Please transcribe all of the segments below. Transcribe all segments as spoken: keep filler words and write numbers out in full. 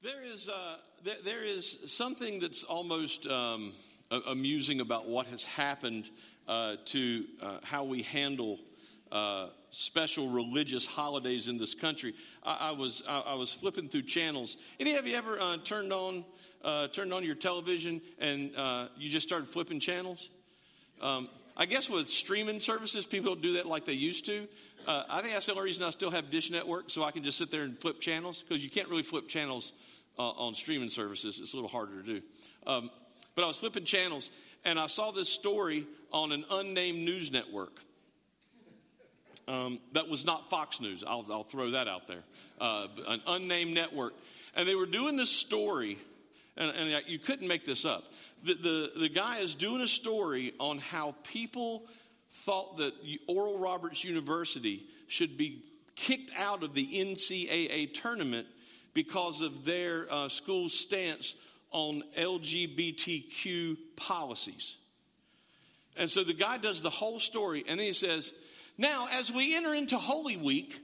There is uh, there, there is something that's almost um, amusing about what has happened uh, to uh, how we handle uh, special religious holidays in this country. I, I was I, I was flipping through channels. Any of you ever uh, turned on uh, turned on your television and uh, you just started flipping channels? Um, I guess with streaming services, people don't do that like they used to. Uh, I think that's the only reason I still have Dish Network, so I can just sit there and flip channels, because you can't really flip channels uh, on streaming services. It's a little harder to do. Um, but I was flipping channels, and I saw this story on an unnamed news network. Um, that was not Fox News. I'll, I'll throw that out there. Uh, an unnamed network. And they were doing this story, and, and you couldn't make this up. The, the, the guy is doing a story on how people thought that Oral Roberts University should be kicked out of the N C double A tournament because of their uh, school's stance on L G B T Q policies. And so the guy does the whole story, and then he says, now, as we enter into Holy Week,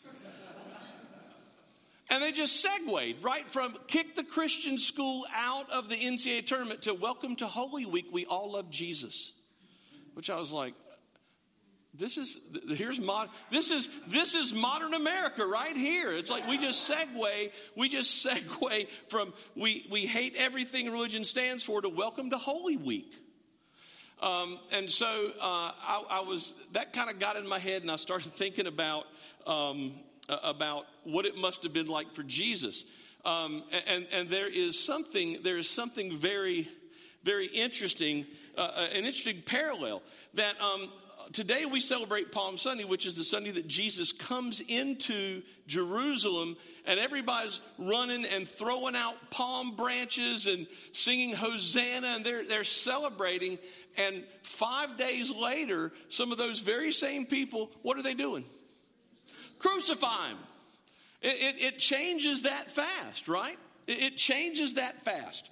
and they just segued right from kick the Christian school out of the N C double A tournament to welcome to Holy Week, we all love Jesus. Which I was like, this is here's mod, this is this is modern America right here. It's like we just segue, we just segue from we we hate everything religion stands for to welcome to Holy Week. Um, and so uh, I, I was that kind of got in my head, and I started thinking about. Um, about what it must have been like for Jesus. Um, and, and there is something, there is something very, very interesting, uh, an interesting parallel that um, today we celebrate Palm Sunday, which is the Sunday that Jesus comes into Jerusalem, and everybody's running and throwing out palm branches and singing Hosanna, and they're, they're celebrating. And five days later, some of those very same people, what are they doing? Crucify him. It, it, it changes that fast, right? It, it changes that fast.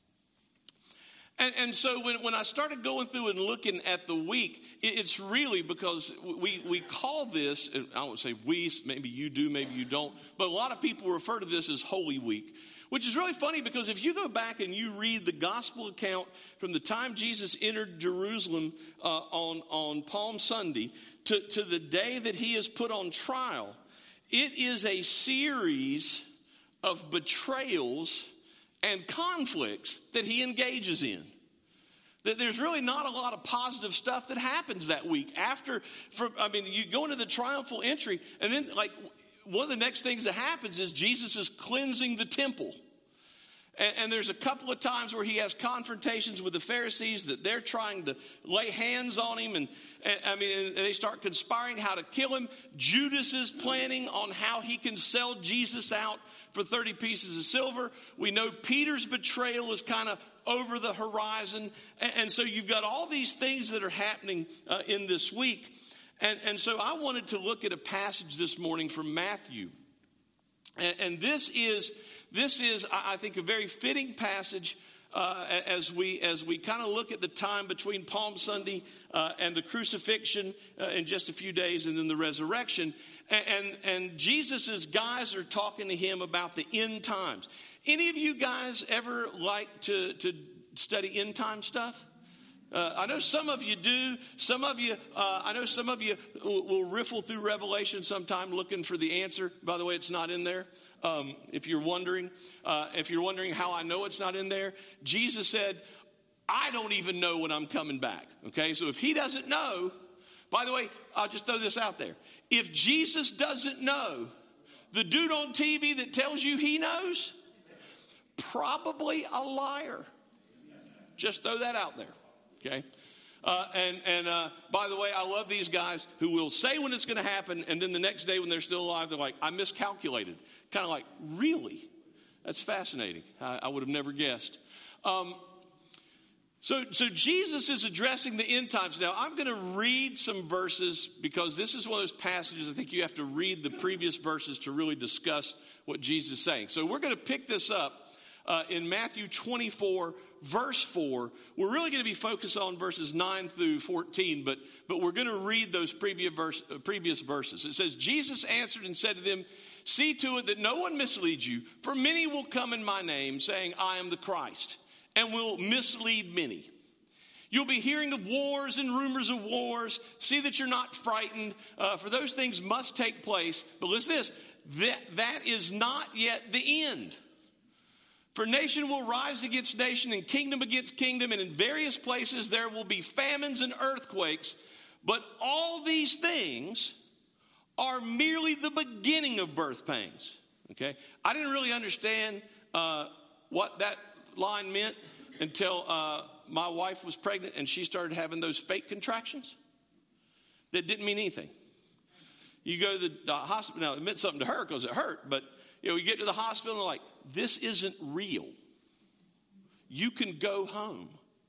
And, and so when, when I started going through and looking at the week, it, it's really because we, we call this, I won't say we, maybe you do, maybe you don't, but a lot of people refer to this as Holy Week, which is really funny because if you go back and you read the gospel account from the time Jesus entered Jerusalem uh, on, on Palm Sunday to, to the day that he is put on trial, it is a series of betrayals and conflicts that he engages in. That there's really not a lot of positive stuff that happens that week. After, from, I mean, you go into the triumphal entry, and then like one of the next things that happens is Jesus is cleansing the temple. And, and there's a couple of times where he has confrontations with the Pharisees that they're trying to lay hands on him. And, and I mean, and they start conspiring how to kill him. Judas is planning on how he can sell Jesus out for thirty pieces of silver. We know Peter's betrayal is kind of over the horizon. And, and so you've got all these things that are happening uh, in this week. And, and so I wanted to look at a passage this morning from Matthew. And, and this is, this is, I think, a very fitting passage uh, as we as we kind of look at the time between Palm Sunday uh, and the crucifixion uh, in just a few days, and then the resurrection. And, and, and Jesus' guys are talking to him about the end times. Any of you guys ever like to, to study end time stuff? Uh, I know some of you do. Some of you, uh, I know some of you will, will riffle through Revelation sometime looking for the answer. By the way, it's not in there. Um, if you're wondering, uh, if you're wondering how I know it's not in there, Jesus said, I don't even know when I'm coming back. Okay, so if he doesn't know, by the way, I'll just throw this out there. If Jesus doesn't know, the dude on T V that tells you he knows, probably a liar. Just throw that out there. Okay, uh, and and uh, by the way, I love these guys who will say when it's going to happen, and then the next day when they're still alive, they're like, I miscalculated. Kind of like, really? That's fascinating. I, I would have never guessed. Um, so, so Jesus is addressing the end times. Now, I'm going to read some verses because this is one of those passages I think you have to read the previous verses to really discuss what Jesus is saying. So we're going to pick this up uh, in Matthew twenty-four, verse four. We're really going to be focused on verses nine through fourteen, but, but we're going to read those previous, verse, uh, previous verses. It says, Jesus answered and said to them, see to it that no one misleads you, for many will come in my name, saying, I am the Christ, and will mislead many. You'll be hearing of wars and rumors of wars. See that you're not frightened, uh, for those things must take place. But listen to this, that, that is not yet the end. For nation will rise against nation and kingdom against kingdom, and in various places there will be famines and earthquakes. But all these things are merely the beginning of birth pains. Okay, I didn't really understand uh, what that line meant until uh, my wife was pregnant and she started having those fake contractions that didn't mean anything. You go to the uh, hospital, now it meant something to her because it hurt, but you know, you get to the hospital and they're like, this isn't real. You can go home.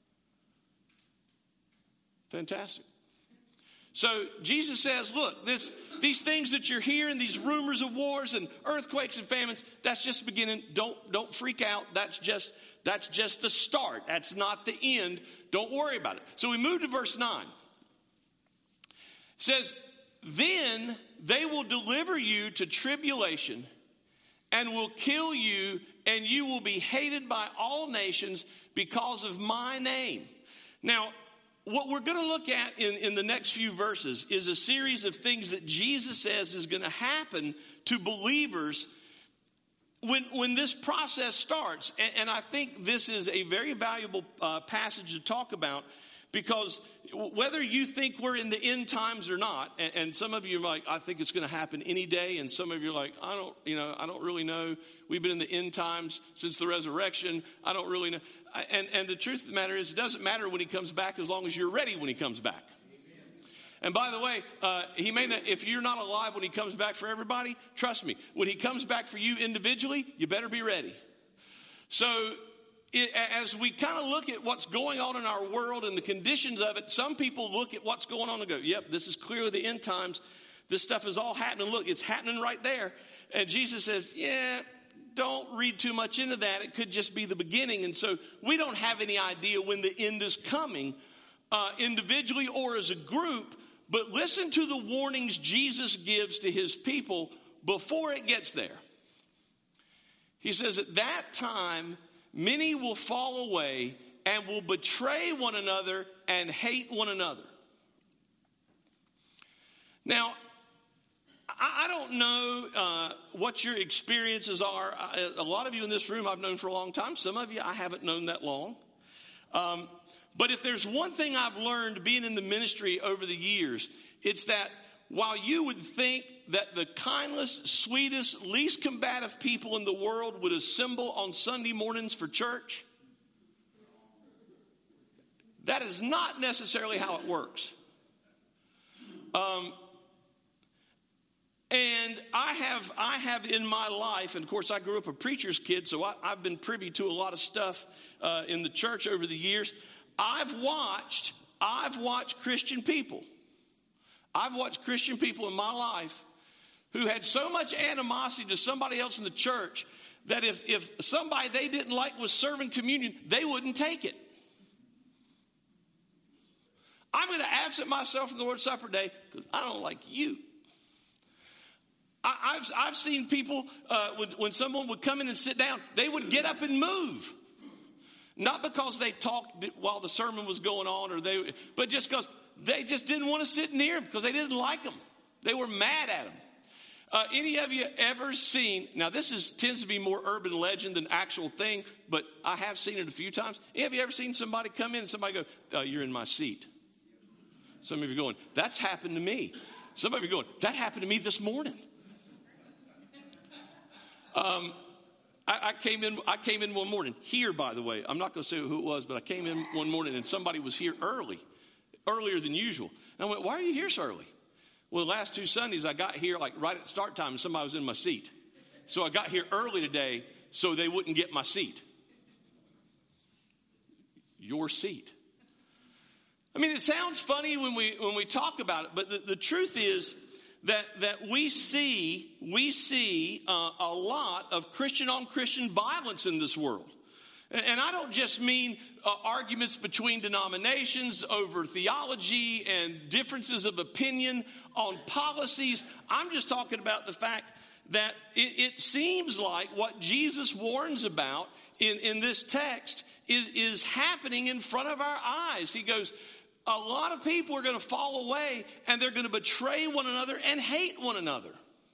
Fantastic. So Jesus says, look, this, these things that you're hearing, these rumors of wars and earthquakes and famines, that's just the beginning. Don't, don't freak out. That's just, that's just the start. That's not the end. Don't worry about it. So we move to verse nine. It says, then they will deliver you to tribulation and will kill you, and you will be hated by all nations because of my name. Now, what we're going to look at in, in the next few verses is a series of things that Jesus says is going to happen to believers when, when this process starts. And, and I think this is a very valuable uh, passage to talk about, because whether you think we're in the end times or not, and, and some of you are like, I think it's going to happen any day, and some of you are like, I don't, you know, I don't really know. We've been in the end times since the resurrection. I don't really know. And, and the truth of the matter is, it doesn't matter when he comes back as long as you're ready when he comes back. And by the way, uh, he may not, if you're not alive when he comes back for everybody, trust me, when he comes back for you individually, you better be ready. So it, as we kind of look at what's going on in our world and the conditions of it, some people look at what's going on and go, yep, this is clearly the end times. This stuff is all happening. Look, it's happening right there. And Jesus says, yeah, don't read too much into that. It could just be the beginning. And so we don't have any idea when the end is coming, uh, individually or as a group. But listen to the warnings Jesus gives to his people before it gets there. He says, at that time, many will fall away and will betray one another and hate one another. Now, I don't know uh, what your experiences are. I, a lot of you in this room I've known for a long time. Some of you I haven't known that long. Um, but if there's one thing I've learned being in the ministry over the years, it's that while you would think that the kindest, sweetest, least combative people in the world would assemble on Sunday mornings for church, that is not necessarily how it works. Um, And I have I have in my life, and of course I grew up a preacher's kid, so I, I've been privy to a lot of stuff uh, in the church over the years. I've watched, I've watched Christian people. I've watched Christian people in my life who had so much animosity to somebody else in the church that if, if somebody they didn't like was serving communion, they wouldn't take it. I'm going to absent myself from the Lord's Supper day because I don't like you. I've, I've seen people, uh, when, when someone would come in and sit down, they would get up and move. Not because they talked while the sermon was going on, or they, but just because they just didn't want to sit near them because they didn't like them. They were mad at them. Uh, any of you ever seen, now this is tends to be more urban legend than actual thing, but I have seen it a few times. Any of you ever seen somebody come in and somebody go, oh, you're in my seat? Some of you are going, that's happened to me. Some of you are going, that happened to me this morning. Um, I, I came in. I came in one morning here. By the way, I'm not going to say who it was, but I came in one morning and somebody was here early, earlier than usual. And I went, "Why are you here so early?" Well, the last two Sundays I got here like right at start time, and somebody was in my seat. So I got here early today so they wouldn't get my seat. Your seat. I mean, it sounds funny when we when we talk about it, but the, the truth is. That that we see we see uh, a lot of Christian on Christian violence in this world, and, and I don't just mean uh, arguments between denominations over theology and differences of opinion on policies. I'm just talking about the fact that it, it seems like what Jesus warns about in, in this text is, is happening in front of our eyes. He goes, a lot of people are going to fall away and they're going to betray one another and hate one another.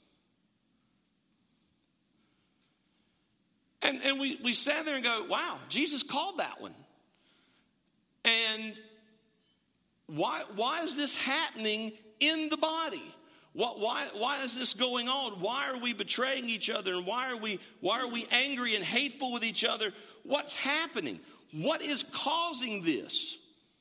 And, and we, we sat there and go, wow, Jesus called that one. And why, why is this happening in the body? What, why, why is this going on? Why are we betraying each other? And why are we, why are we angry and hateful with each other? What's happening? What is causing this?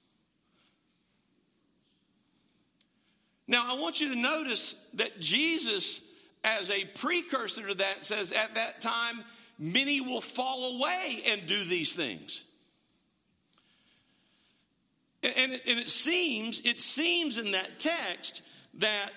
Now, I want you to notice that Jesus, as a precursor to that, says at that time, many will fall away and do these things. And, and, it, and it seems, it seems in that text that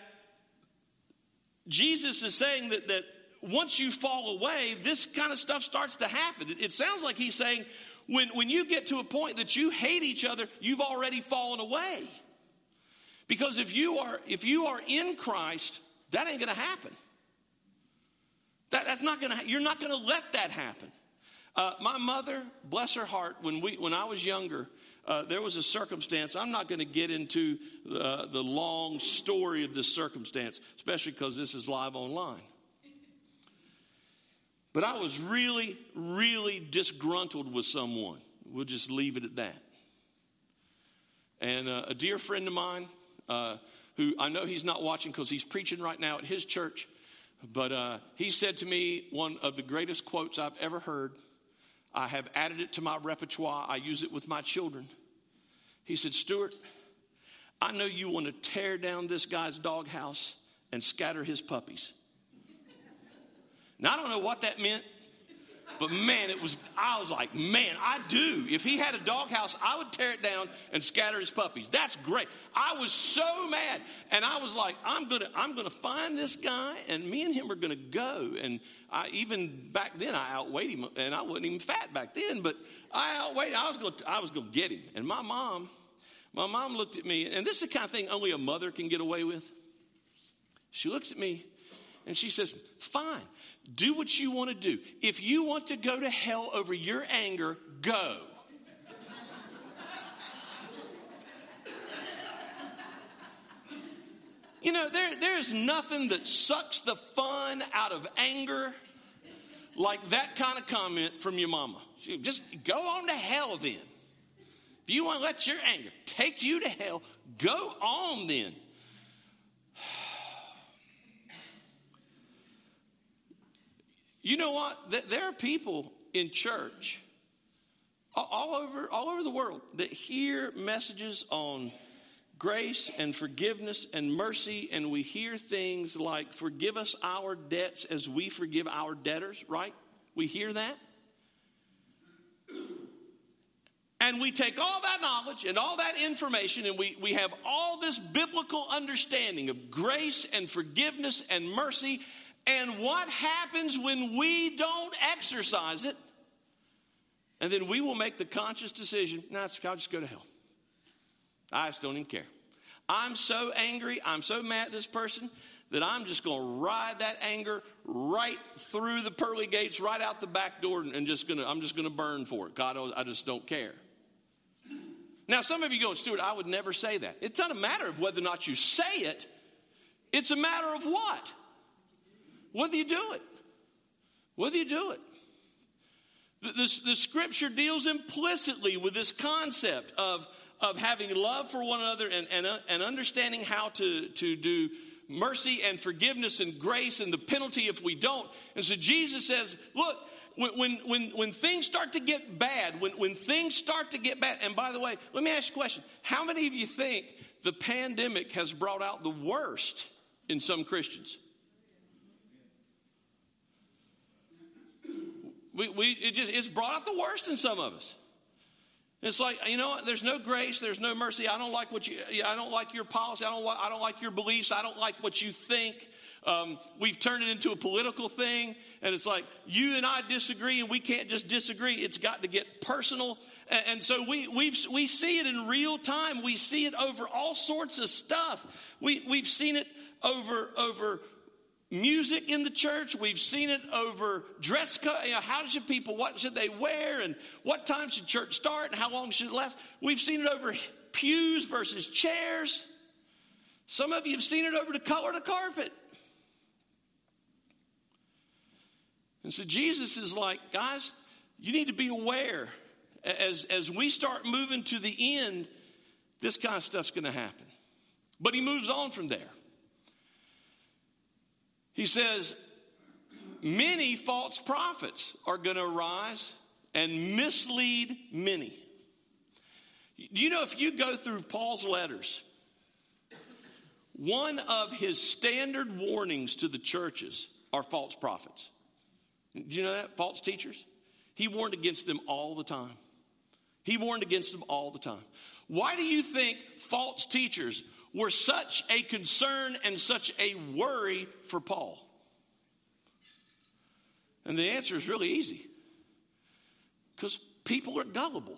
Jesus is saying that, that once you fall away, this kind of stuff starts to happen. It, it sounds like he's saying when, when you get to a point that you hate each other, you've already fallen away. Because if you are if you are in Christ, that ain't going to happen. That, that's not going to. You're not going to let that happen. Uh, my mother, bless her heart, when we when I was younger, uh, there was a circumstance. I'm not going to get into uh, the long story of this circumstance, especially because this is live online. But I was really, really disgruntled with someone. We'll just leave it at that. And uh, a dear friend of mine, uh, who I know he's not watching because he's preaching right now at his church, but uh, he said to me one of the greatest quotes I've ever heard. I have added it to my repertoire. I use it with my children. He said, Stuart, I know you want to tear down this guy's doghouse and scatter his puppies. Now, I don't know what that meant, but man, it was, I was like, man, I do. If he had a doghouse, I would tear it down and scatter his puppies. That's great. I was so mad. And I was like, I'm going to, I'm going to find this guy and me and him are going to go. And I, even back then I outweighed him and I wasn't even fat back then, but I outweighed, I was going to, I was going to get him. And my mom, my mom looked at me, and this is the kind of thing only a mother can get away with. She looks at me and she says, fine. Do what you want to do. If you want to go to hell over your anger, go. You know, there, there's nothing that sucks the fun out of anger like that kind of comment from your mama. Just go on to hell then. If you want to let your anger take you to hell, go on then. You know what? There are people in church all over, all over the world that hear messages on grace and forgiveness and mercy, and we hear things like, forgive us our debts as we forgive our debtors, right? We hear that. And we take all that knowledge and all that information, and we, we have all this biblical understanding of grace and forgiveness and mercy. And what happens when we don't exercise it? And then we will make the conscious decision, no, nah, I'll just go to hell. I just don't even care. I'm so angry, I'm so mad at this person that I'm just going to ride that anger right through the pearly gates, right out the back door, and just gonna, I'm just going to burn for it. God, I just don't care. Now, some of you go, Stuart, I would never say that. It's not a matter of whether or not you say it. It's a matter of what? Whether you do it. Whether you do it. The, the, the scripture deals implicitly with this concept of, of having love for one another and, and, uh, and understanding how to, to do mercy and forgiveness and grace and the penalty if we don't. And so Jesus says, look, when, when, when, when things start to get bad, when, when things start to get bad, and by the way, let me ask you a question. How many of you think the pandemic has brought out the worst in some Christians? We, we, it just, it's brought out the worst in some of us. It's like, you know what? There's no grace. There's no mercy. I don't like what you, I don't like your policy. I don't I don't like your beliefs. I don't like what you think. Um, we've turned it into a political thing. And it's like, you and I disagree and we can't just disagree. It's got to get personal. And, and so we, we've, we see it in real time. We see it over all sorts of stuff. We, we've seen it over, over music in the church. We've seen it over dress code. You know, how should people, what should they wear, and what time should church start, and how long should it last? We've seen it over pews versus chairs. Some of you have seen it over the color of the carpet. And so Jesus is like, guys, you need to be aware. As, as we start moving to the end, this kind of stuff's going to happen. But he moves on from there. He says, many false prophets are going to arise and mislead many. Do you know, if you go through Paul's letters, one of his standard warnings to the churches are false prophets. Do you know that? False teachers. He warned against them all the time. He warned against them all the time. Why do you think false teachers were such a concern and such a worry for Paul? And the answer is really easy. Because people are gullible.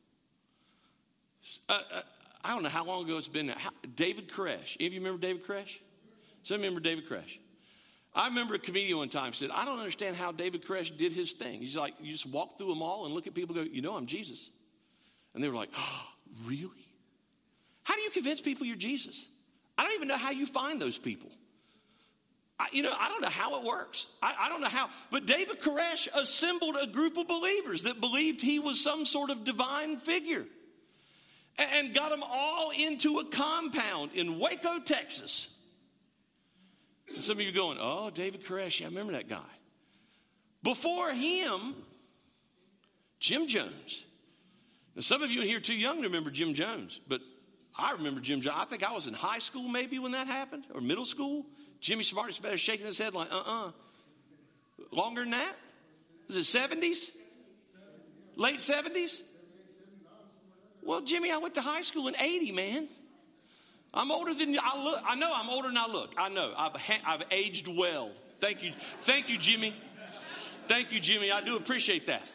Uh, uh, I don't know how long ago it's been now. How, David Koresh. Any of you remember David Koresh? Some remember David Koresh. I remember a comedian one time said, I don't understand how David Koresh did his thing. He's like, you just walk through them all and look at people and go, you know, I'm Jesus. And they were like, oh, really? How do you convince people you're Jesus? I don't even know how you find those people. I, you know, I don't know how it works. I, I don't know how. But David Koresh assembled a group of believers that believed he was some sort of divine figure. And, and got them all into a compound in Waco, Texas. And some of you are going, oh, David Koresh, yeah, I remember that guy. Before him, Jim Jones. Now, some of you in here are too young to remember Jim Jones, but I remember Jim Jones. I think I was in high school maybe when that happened, or middle school. Jimmy Smartest better shaking his head like, uh-uh. Longer than that? Was it seventies? Late seventies? Well, Jimmy, I went to high school in eighty, man. I'm older than I look. I know I'm older than I look. I know. I've, I've aged well. Thank you. Thank you, Jimmy. Thank you, Jimmy. I do appreciate that.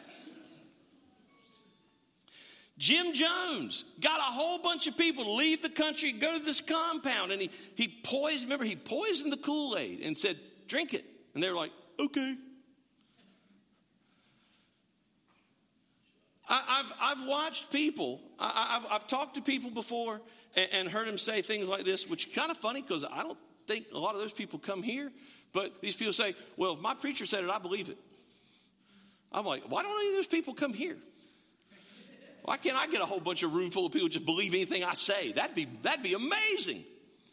Jim Jones got a whole bunch of people to leave the country, go to this compound, and he, he poisoned, remember, he poisoned the Kool-Aid and said, drink it. And they were like, okay. I, I've, I've watched people, I, I've, I've talked to people before and, and heard them say things like this, which is kind of funny because I don't think a lot of those people come here. But these people say, well, if my preacher said it, I believe it. I'm like, why don't any of those people come here? Why can't I get a whole bunch of room full of people just believe anything I say? That'd be, that'd be amazing.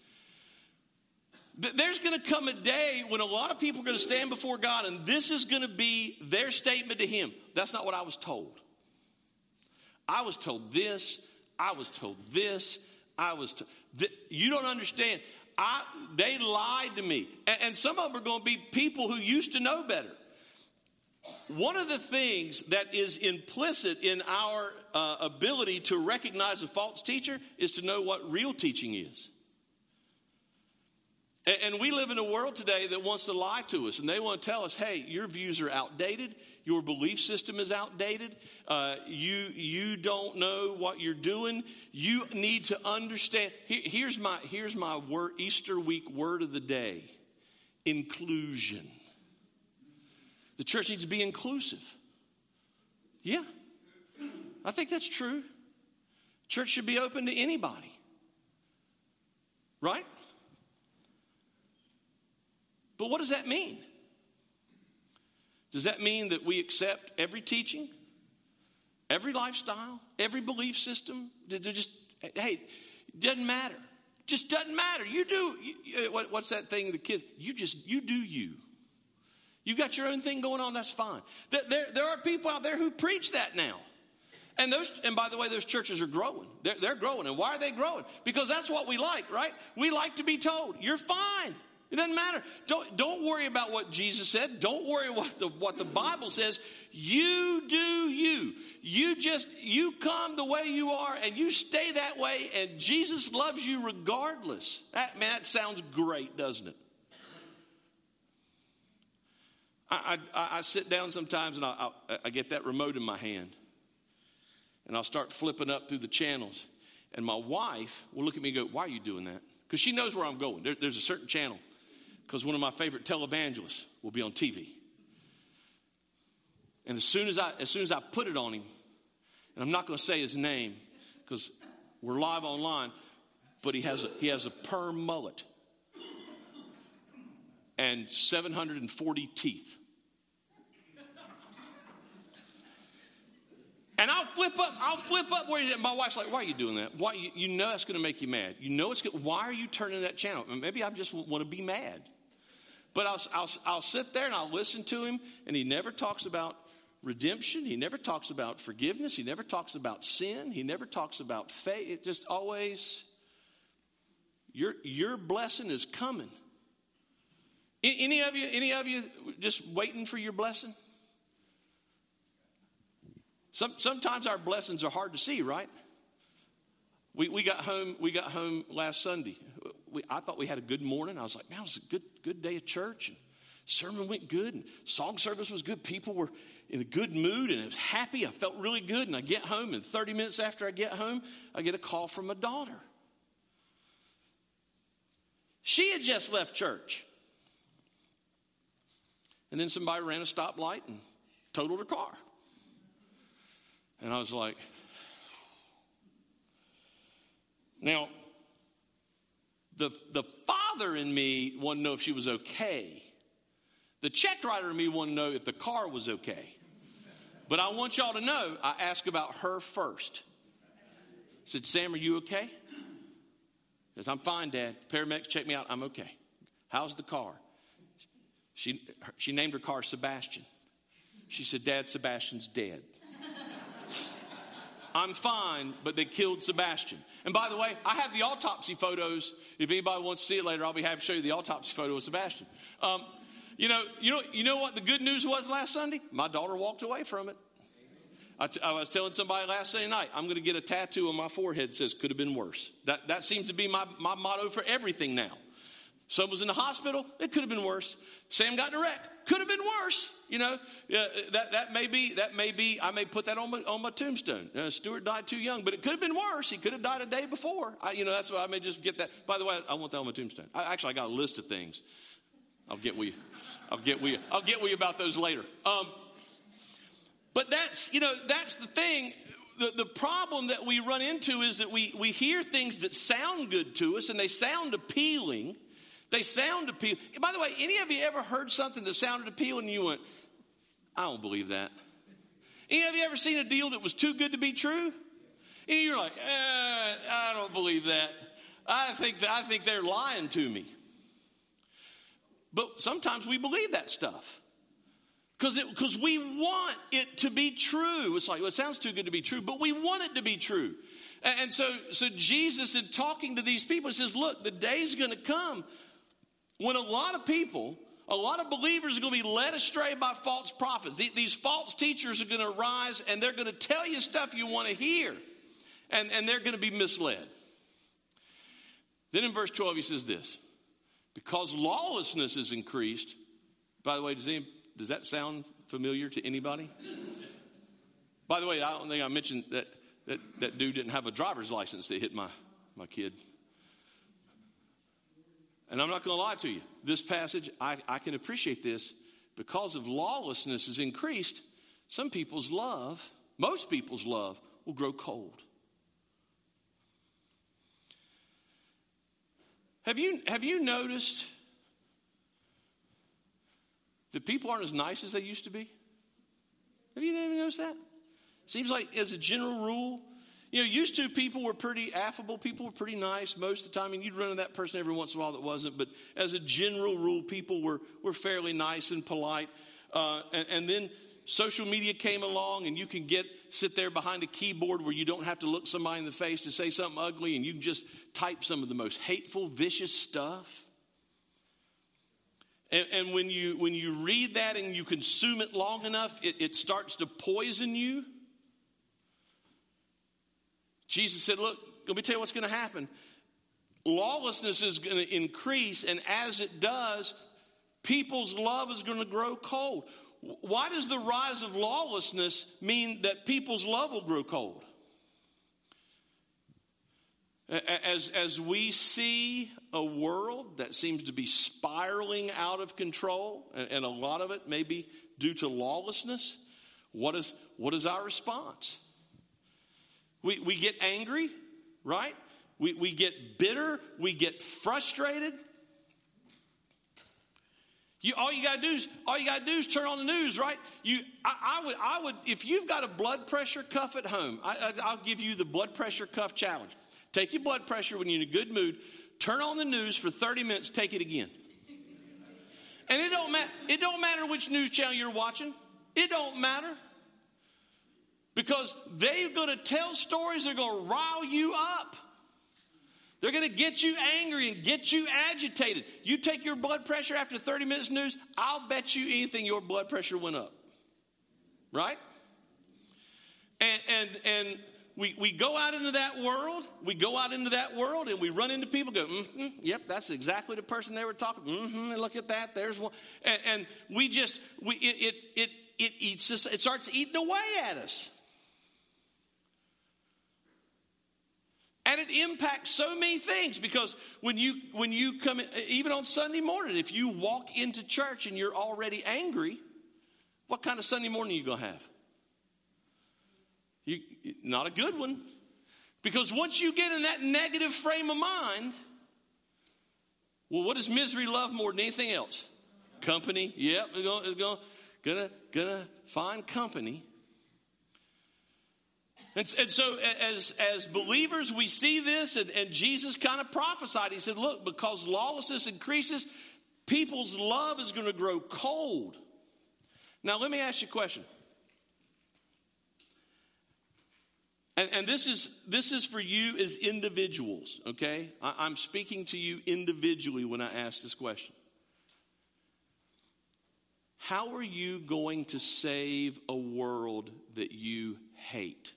There's going to come a day when a lot of people are going to stand before God, and this is going to be their statement to him. That's not what I was told. I was told this. I was told this. I was told. Th- you don't understand. I, they lied to me. And, and some of them are going to be people who used to know better. One of the things that is implicit in our uh, ability to recognize a false teacher is to know what real teaching is. And, and we live in a world today that wants to lie to us. And they want to tell us, hey, your views are outdated. Your belief system is outdated. Uh, you, you don't know what you're doing. You need to understand. Here, here's my, here's my word, Easter week word of the day. Inclusion. The church needs to be inclusive. Yeah, I think that's true. Church should be open to anybody. Right? But what does that mean? Does that mean that we accept every teaching, every lifestyle, every belief system? Just, hey, it doesn't matter. Just doesn't matter. You do. You, what, what's that thing the kids? You just, you do you. You got your own thing going on, that's fine. There, there are people out there who preach that now. And those, and by the way, those churches are growing. They're, they're growing. And why are they growing? Because that's what we like, right? We like to be told, you're fine. It doesn't matter. Don't, don't worry about what Jesus said. Don't worry what the, what the Bible says. You do you. You just, you come the way you are and you stay that way, and Jesus loves you regardless. That, man, that sounds great, doesn't it? I, I, I sit down sometimes and I, I, I get that remote in my hand. And I'll start flipping up through the channels. And my wife will look at me and go, why are you doing that? Because she knows where I'm going. There, there's a certain channel because one of my favorite televangelists will be on T V. And as soon as I as soon as I put it on him, and I'm not going to say his name because we're live online, but he has a he has a perm mullet and seven hundred forty teeth. And I'll flip up, I'll flip up where he's at. My wife's like, why are you doing that? Why you, you know that's going to make you mad. You know it's good. Why are you turning that channel? Maybe I just want to be mad. But I'll, I'll, I'll sit there and I'll listen to him, and he never talks about redemption. He never talks about forgiveness. He never talks about sin. He never talks about faith. It just always, your, your blessing is coming. Any of you, any of you just waiting for your blessing? Some, sometimes our blessings are hard to see, right? We we got home we got home last Sunday. We, I thought we had a good morning. I was like, man, it was a good good day of church. And sermon went good, and song service was good. People were in a good mood, and it was happy. I felt really good. And I get home, and thirty minutes after I get home, I get a call from my daughter. She had just left church, and then somebody ran a stoplight and totaled her car. And I was like, now, the, the father in me wanted to know if she was okay. The check writer in me wanted to know if the car was okay. But I want y'all to know, I asked about her first. I said, Sam, are you okay? He says, I'm fine, Dad. Paramedics checked me out. I'm okay. How's the car? She, she named her car Sebastian. She said, Dad, Sebastian's dead. I'm fine, but they killed Sebastian. And by the way, I have the autopsy photos. If anybody wants to see it later, I'll be happy to show you the autopsy photo of Sebastian. Um, you know, you know, you know what the good news was last Sunday? My daughter walked away from it. I, t- I was telling somebody last Sunday night, I'm going to get a tattoo on my forehead that says, could have been worse. That, that seems to be my, my motto for everything now. Someone was in the hospital. It could have been worse. Sam got in a wreck. Could have been worse. You know, yeah, that, that may be, that may be, I may put that on my, on my tombstone. Uh, Stuart died too young, but it could have been worse. He could have died a day before. I, you know, that's why I may just get that. By the way, I want that on my tombstone. I, actually, I got a list of things. I'll get with you. I'll get with you. I'll get with you about those later. Um, but that's, you know, that's the thing. The, the problem that we run into is that we, we hear things that sound good to us and they sound appealing. They sound appealing. By the way, any of you ever heard something that sounded appealing and you went, I don't believe that? Any of you ever seen a deal that was too good to be true? And you're like, eh, I don't believe that. I think that, I think they're lying to me. But sometimes we believe that stuff. Because because we want it to be true. It's like, well, it sounds too good to be true, but we want it to be true. And, and so, so Jesus, in talking to these people, says, look, the day's going to come when a lot of people, a lot of believers are going to be led astray by false prophets. These false teachers are going to rise and they're going to tell you stuff you want to hear. And, and they're going to be misled. Then in verse twelve, he says this. Because lawlessness is increased. By the way, does, any, does that sound familiar to anybody? By the way, I don't think I mentioned that, that that dude didn't have a driver's license that hit my, my kid. And I'm not going to lie to you. This passage, I, I can appreciate this. Because of lawlessness is increased, some people's love, most people's love, will grow cold. Have you, have you noticed that people aren't as nice as they used to be? Have you ever noticed that? Seems like as a general rule, you know, used to people were pretty affable. People were pretty nice most of the time. And you'd run into that person every once in a while that wasn't. But as a general rule, people were, were fairly nice and polite. Uh, and, and then social media came along and you can get sit there behind a keyboard where you don't have to look somebody in the face to say something ugly. And you can just type some of the most hateful, vicious stuff. And, and when you when you read that and you consume it long enough, it, it starts to poison you. Jesus said, look, let me tell you what's going to happen. Lawlessness is going to increase, and as it does, people's love is going to grow cold. Why does the rise of lawlessness mean that people's love will grow cold? As, as we see a world that seems to be spiraling out of control, and, and a lot of it may be due to lawlessness, what is, what is our response? We, we get angry, right? We, we get bitter. We get frustrated. You, all you gotta do is all you gotta do is turn on the news, right? You, I, I would, I would, if you've got a blood pressure cuff at home, I, I, I'll give you the blood pressure cuff challenge. Take your blood pressure when you're in a good mood. Turn on the news for thirty minutes. Take it again. And it don't matter. It don't matter which news channel you're watching. It don't matter because they're going to tell stories. They're going to rile you up. They're going to get you angry and get you agitated. You take your blood pressure after thirty minutes news, I'll bet you anything your blood pressure went up. Right? And and and we, we go out into that world, we go out into that world and we run into people go, mm-hmm, yep, that's exactly the person they were talking. Mm-hmm, look at that, there's one. And, and we just, we it, it it it eats us, it starts eating away at us. And it impacts so many things because when you when you come in, even on Sunday morning, if you walk into church and you're already angry, what kind of Sunday morning are you going to have? You, not a good one. Because once you get in that negative frame of mind, well, what does misery love more than anything else? Company. Yep, it's going, it's going, gonna, gonna find company. And, and so as, as believers, we see this, and, and Jesus kind of prophesied. He said, look, because lawlessness increases, people's love is going to grow cold. Now, let me ask you a question. And, and this is this is for you as individuals, okay? I, I'm speaking to you individually when I ask this question. How are you going to save a world that you hate?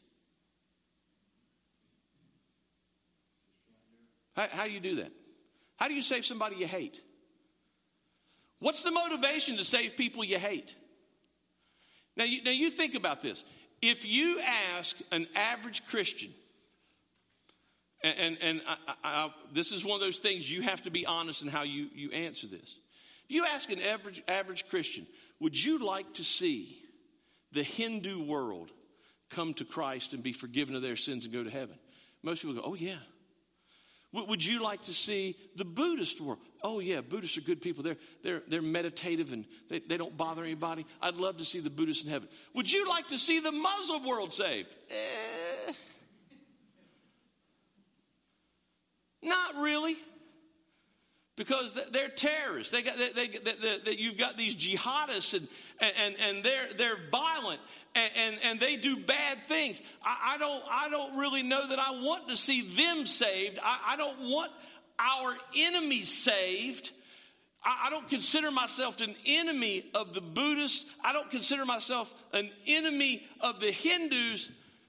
How, how do you do that? How do you save somebody you hate? What's the motivation to save people you hate? Now you, now you think about this. If you ask an average Christian, and, and, and I, I, I, this is one of those things you have to be honest in how you, you answer this. If you ask an average, average Christian, would you like to see the Hindu world come to Christ and be forgiven of their sins and go to heaven? Most people go, oh yeah. Would you like to see the Buddhist world? Oh yeah, Buddhists are good people. They're they're they're meditative and they, they don't bother anybody. I'd love to see the Buddhists in heaven. Would you like to see the Muslim world saved? Eh, not really, because they're terrorists. They got they, they, they, they, they you've got these jihadists and and and they're they're violent and and, and they do bad things. I, I don't I don't really know that I want to see them saved. I, I don't want our enemies saved. I, I don't consider myself an enemy of the Buddhists. I don't consider myself an enemy of the Hindus.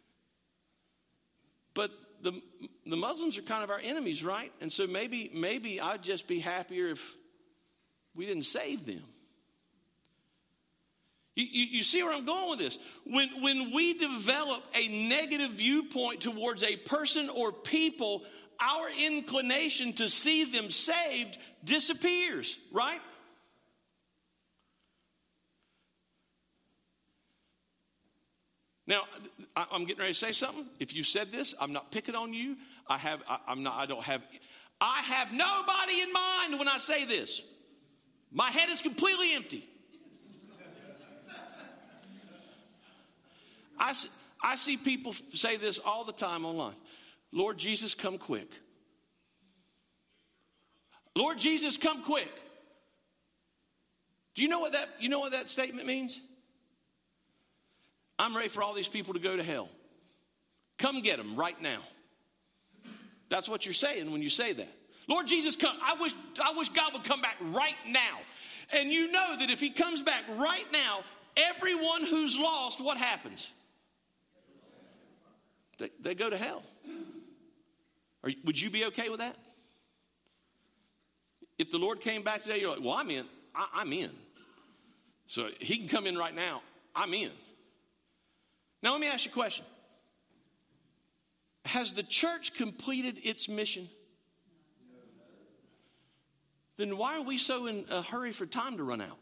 But the the Muslims are kind of our enemies, right? And so maybe maybe I'd just be happier if we didn't save them. You, you, you see where I'm going with this? When when we develop a negative viewpoint towards a person or people, our inclination to see them saved disappears, right? Now, I'm getting ready to say something. If you said this, I'm not picking on you. I have, I, I'm not, I don't have, I have nobody in mind when I say this. My head is completely empty. I, I see people say this all the time online. Lord Jesus, come quick. Lord Jesus, come quick. Do you know what that, you know what that statement means? I'm ready for all these people to go to hell. Come get them right now. That's what you're saying when you say that. Lord Jesus, come. I wish, I wish God would come back right now. And you know that if he comes back right now, everyone who's lost, what happens? They, they go to hell. Are, would you be okay with that? If the Lord came back today, you're like, well, I'm in. I, I'm in. So he can come in right now. I'm in. Now let me ask you a question. has the church completed its mission? Then why are we so in a hurry for time to run out?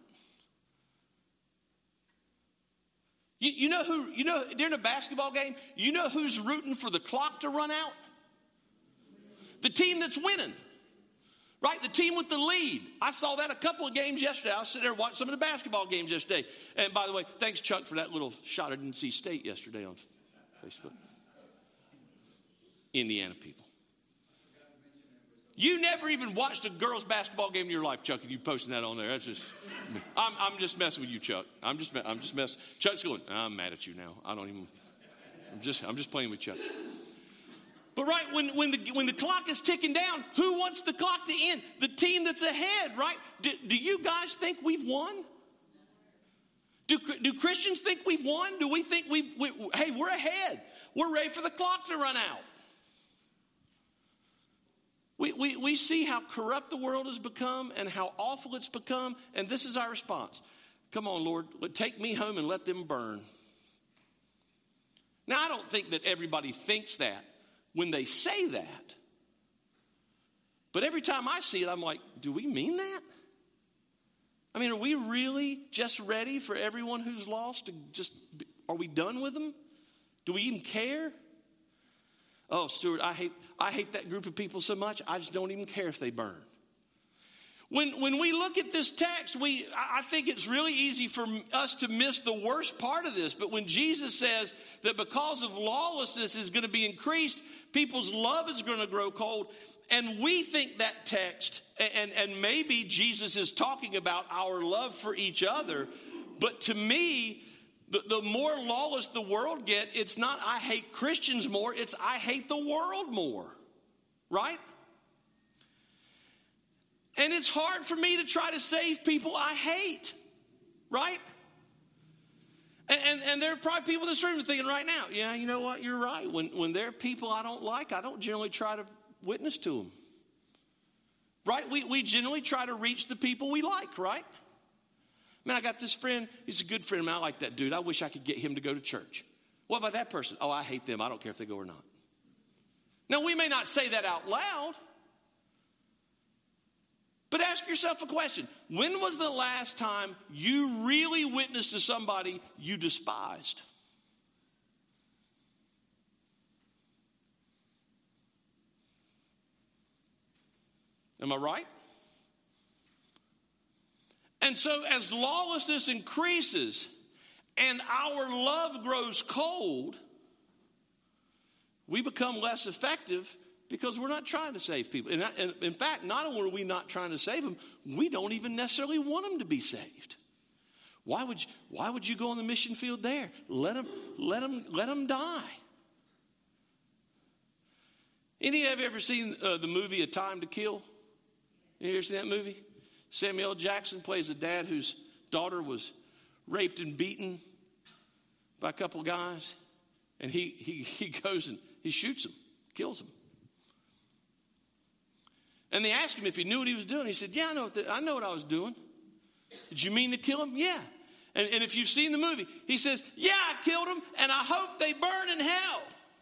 You, you know who, you know, during a basketball game, you know who's rooting for the clock to run out? The team that's winning. Right? The team with the lead. I saw that a couple of games yesterday. I was sitting there watching some of the basketball games yesterday. And by the way, thanks, Chuck, for that little shot at N C State yesterday on Facebook. Indiana people. You never even watched a girls' basketball game in your life, Chuck, and you posting that on there. That's just, I'm, I'm just messing with you, Chuck. I'm just, I'm just messing. Chuck's going, I'm mad at you now. I don't even, I'm just, I'm just playing with Chuck. But right, when, when, the, when the clock is ticking down, who wants the clock to end? The team that's ahead, right? Do, do you guys think we've won? Do, do Christians think we've won? Do we think we've, we, hey, we're ahead. We're ready for the clock to run out. We, we, we see how corrupt the world has become and how awful it's become, and this is our response. Come on, Lord, take me home and let them burn. Now, I don't think that everybody thinks that when they say that. But every time I see it, I'm like, do we mean that? I mean, are we really just ready for everyone who's lost to just, are we done with them? Do we even care? Oh, Stuart, I hate I hate that group of people so much, I just don't even care if they burn. When when we look at this text, we I think it's really easy for us to miss the worst part of this. But when Jesus says that because of lawlessness is going to be increased, people's love is going to grow cold. And we think that text, and, and maybe Jesus is talking about our love for each other. But to me, the, the more lawless the world gets, it's not I hate Christians more, it's I hate the world more. Right? And it's hard for me to try to save people I hate, right? And, and, and there are probably people in this room thinking right now, yeah, you know what, you're right. When, when there are people I don't like, I don't generally try to witness to them. Right? We, we generally try to reach the people we like, right? Man, I got this friend, he's a good friend of mine. I like that dude. I wish I could get him to go to church. What about that person? Oh, I hate them. I don't care if they go or not. Now, we may not say that out loud. But ask yourself a question. When was the last time you really witnessed to somebody you despised? Am I right? And so as lawlessness increases and our love grows cold, we become less effective because we're not trying to save people. And, and in fact, not only are we not trying to save them, we don't even necessarily want them to be saved. Why would you, why would you go on the mission field there? Let them, let them, let them die. Any of you ever seen uh, the movie A Time to Kill? You ever seen that movie? Samuel L. Jackson plays a dad whose daughter was raped and beaten by a couple of guys. And he, he, he goes and he shoots them, kills them. And they asked him if he knew what he was doing. He said, yeah, I know what, the, I know what I was doing. Did you mean to kill him? Yeah. And, and if you've seen the movie, he says, yeah, I killed him, and I hope they burn in hell.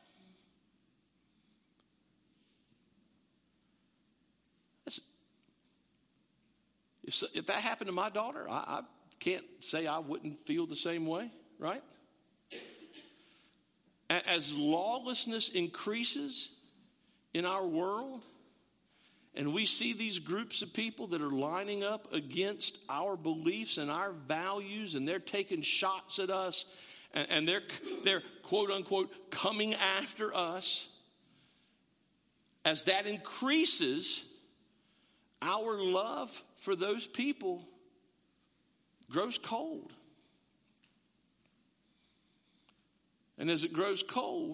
That's, if, if that happened to my daughter, I, I can't say I wouldn't feel the same way, right? As lawlessness increases in our world, and we see these groups of people that are lining up against our beliefs and our values, and they're taking shots at us, and, and they're, they're quote unquote coming after us. As that increases, our love for those people grows cold. And as it grows cold,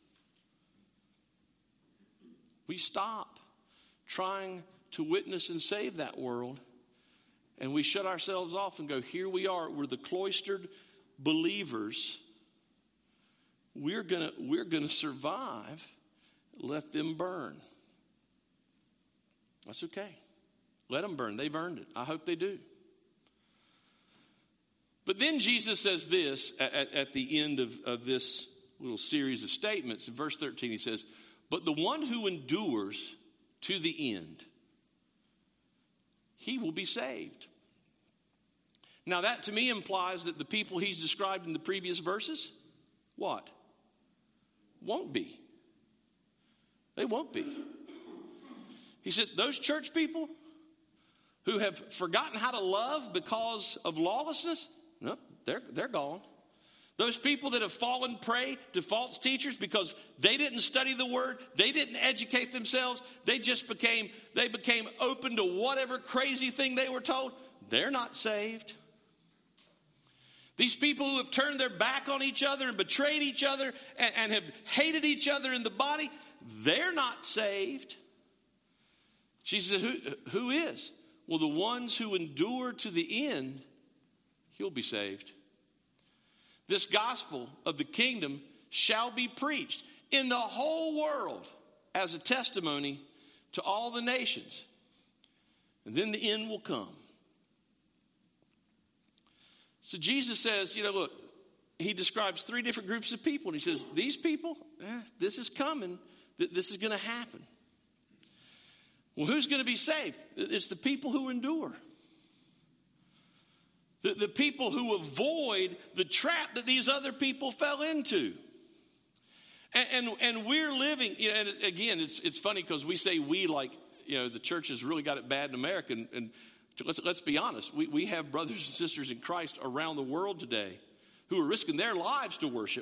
we stop trying to witness and save that world, and we shut ourselves off and go, here we are, we're the cloistered believers. We're gonna we're gonna survive. Let them burn. That's okay. Let them burn. They've earned it. I hope they do. But then Jesus says this at, at, at the end of, of this little series of statements. In verse thirteen, he says, but the one who endures to the end, he will be saved. Now that to me implies that the people he's described in the previous verses, what? Won't be. They won't be. He said, those church people who have forgotten how to love because of lawlessness, no, they're, they're gone. Those people that have fallen prey to false teachers because they didn't study the word, they didn't educate themselves, they just became, they became open to whatever crazy thing they were told, they're not saved. These people who have turned their back on each other and betrayed each other and, and have hated each other in the body, they're not saved. She said, who, who is? Well, the ones who endure to the end, he'll be saved. This gospel of the kingdom shall be preached in the whole world as a testimony to all the nations. And then the end will come. So Jesus says, you know, look, he describes three different groups of people. And he says, these people, eh, this is coming. This is going to happen. Well, who's going to be saved? It's the people who endure. The, the people who avoid the trap that these other people fell into. And, and, and we're living, you know, and again, it's it's funny because we say we like, you know, the church has really got it bad in America. And, and let's, let's be honest, we, we have brothers and sisters in Christ around the world today who are risking their lives to worship.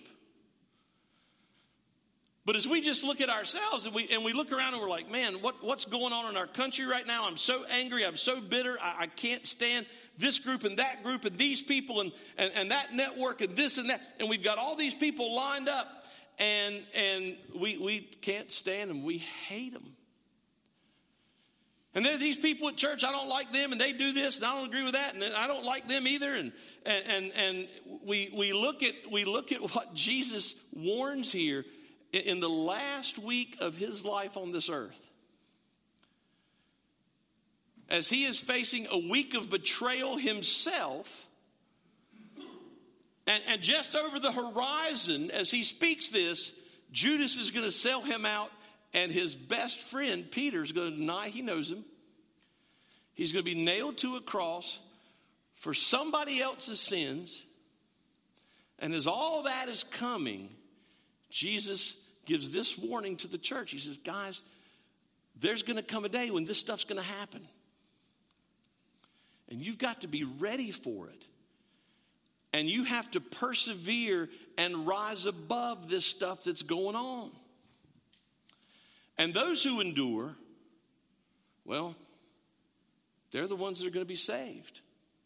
But as we just look at ourselves and we and we look around and we're like, man, what, what's going on in our country right now? I'm so angry. I'm so bitter. I, I can't stand this group and that group and these people and, and, and that network and this and that. And we've got all these people lined up and and we, we can't stand them. We hate them. And there's these people at church, I don't like them, and they do this, and I don't agree with that, and I don't like them either. And and and, and we we look at we look at what Jesus warns here in the last week of his life on this earth. As he is facing a week of betrayal himself, and, and just over the horizon, as he speaks this, Judas is going to sell him out, and his best friend, Peter, is going to deny he knows him. He's going to be nailed to a cross for somebody else's sins. And as all that is coming, Jesus gives this warning to the church. He says, guys, there's going to come a day when this stuff's going to happen. And you've got to be ready for it. And you have to persevere and rise above this stuff that's going on. And those who endure, well, they're the ones that are going to be saved.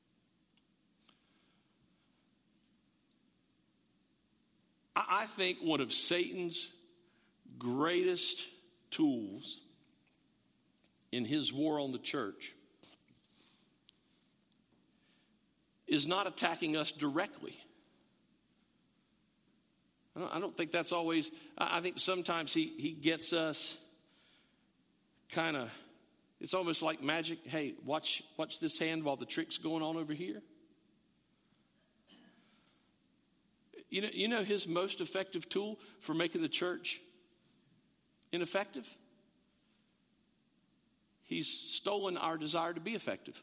I think one of Satan's greatest tools in his war on the church is not attacking us directly. I don't, I don't think that's always, I think sometimes he, he gets us kind of, it's almost like magic. Hey, watch, watch this hand while the trick's going on over here. You know, you know his most effective tool for making the church ineffective? He's stolen our desire to be effective.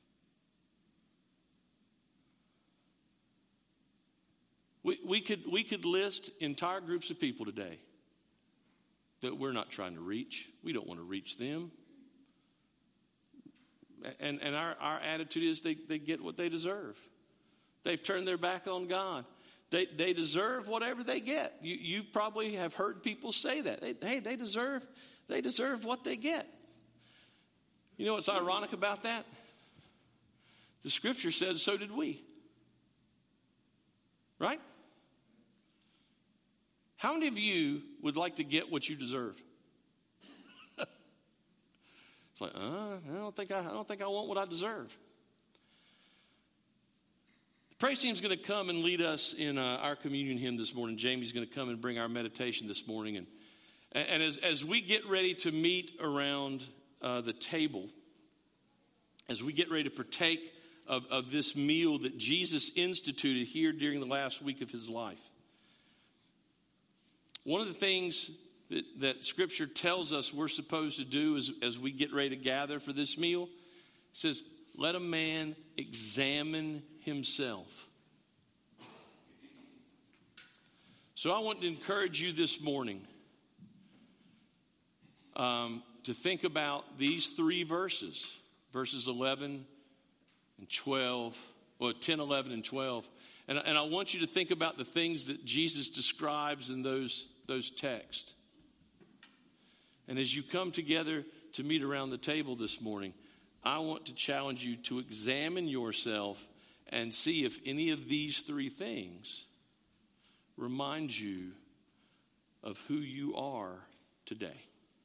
We, we could we could list entire groups of people today that we're not trying to reach. We don't want to reach them. And and our, our attitude is they, they get what they deserve. They've turned their back on God. They they deserve whatever they get. You you probably have heard people say that. They, hey, they deserve they deserve what they get. You know what's ironic about that? The scripture says so did we. Right? How many of you would like to get what you deserve? It's like, uh, I don't think I, I don't think I want what I deserve. The praise team's going to come and lead us in uh, our communion hymn this morning. Jamie's going to come and bring our meditation this morning, and and as as we get ready to meet around uh, the table, as we get ready to partake of, of this meal that Jesus instituted here during the last week of his life, One of the things that, that Scripture tells us we're supposed to do as, as we get ready to gather for this meal, it says, let a man examine himself. So I want to encourage you this morning um, to think about these three verses, verses eleven and twelve, well, ten, eleven, and twelve. And, and I want you to think about the things that Jesus describes in those, those texts. And as you come together to meet around the table this morning, I want to challenge you to examine yourself and see if any of these three things remind you of who you are today.